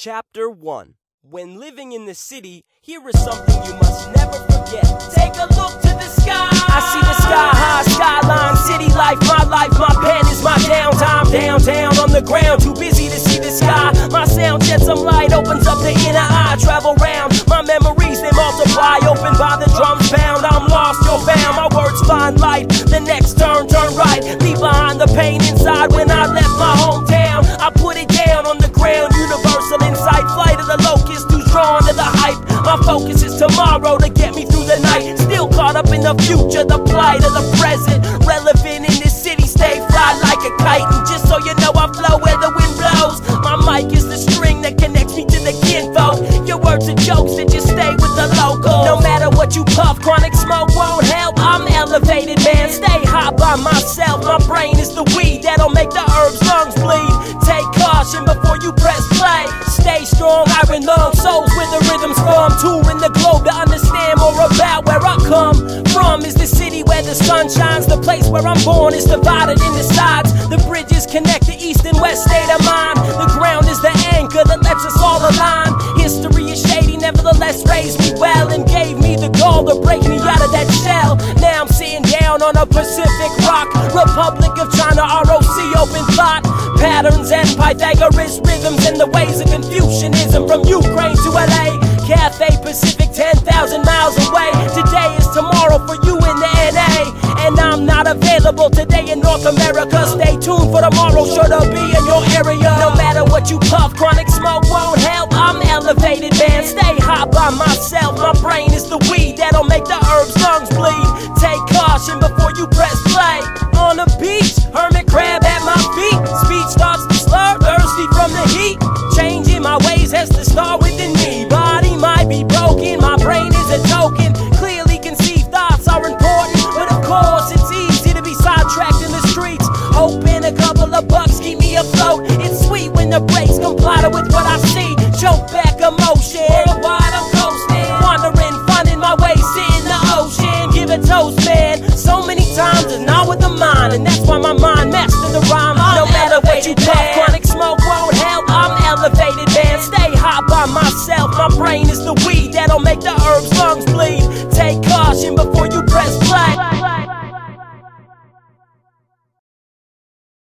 Chapter 1. When living in the city, here is something you must never forget. Take a look to the sky. I see the sky high skyline, city life, my pen is my downtime. Downtown on the ground, too busy to see the sky. My sound sheds some light, opens up the inner eye. Travel round, my memories they multiply. Open by the drums pound, I'm lost, you're found. My words find light, the next turn right. Leave behind the pain inside when I left my hometown. I put it down on the ground, universal insight. Flight of the locust, too strong to the hype. My focus is tomorrow to get me through the night. Still caught up in the future, the plight of the present. Relevant in this city, stay fly like a kite. And just so you know, I flow where the wind blows. My mic is the string that connects me to the kinfolk. Your words are jokes that just stay with the local. No matter what you puff, chronic smoke won't help. I'm elevated, man, stay high by myself. My brain is the weed that'll make the herbs lungs bleed. Take caution before you press play. Stay strong, iron lung souls where the rhythms from. Touring the globe to understand more about where I come from. Is the city where the sun shines. The place where I'm born is divided into sides. The bridges connect the east and west state of mind. The ground is the anchor that lets us all align. History is shady, nevertheless raised me well and gave me the goal to break me out of that shell. Now I'm sitting down on a Pacific rock. Republic of China, ROC, open plot. Patterns and Pythagoras rhythms and the ways of Confucianism from Ukraine to LA. Cathay Pacific, 10,000 miles away. Today is tomorrow for you in the NA. And I'm not available today in North America. Stay tuned for tomorrow, sure to be in your area. No matter what you puff, chronic smoke won't help. I'm elevated, man, stay high by myself. My brain is the weed that'll make the herbs lungs bleed. Take caution before you press play. On the beach, hermit crab at my feet. Speech starts to slur, thirsty from the heat. Changing my ways has to start within me. Body might be broken, my brain is a token. Clearly conceived thoughts are important, but of course it's easy to be sidetracked in the streets. Hoping a couple of bucks keep me afloat. It's sweet when the brakes comply with what I see. Choke back emotion, worldwide I'm coasting. Wandering, finding my way, sitting the ocean. Give a toast, man, so many times it's not with the mind. And that's why my mind mastered the rhyme. No matter what you puff, chronic smoke won't help. I'm elevated, man, stay high by myself. My brain is the weed that'll make the herbs lungs bleed. Take caution before you press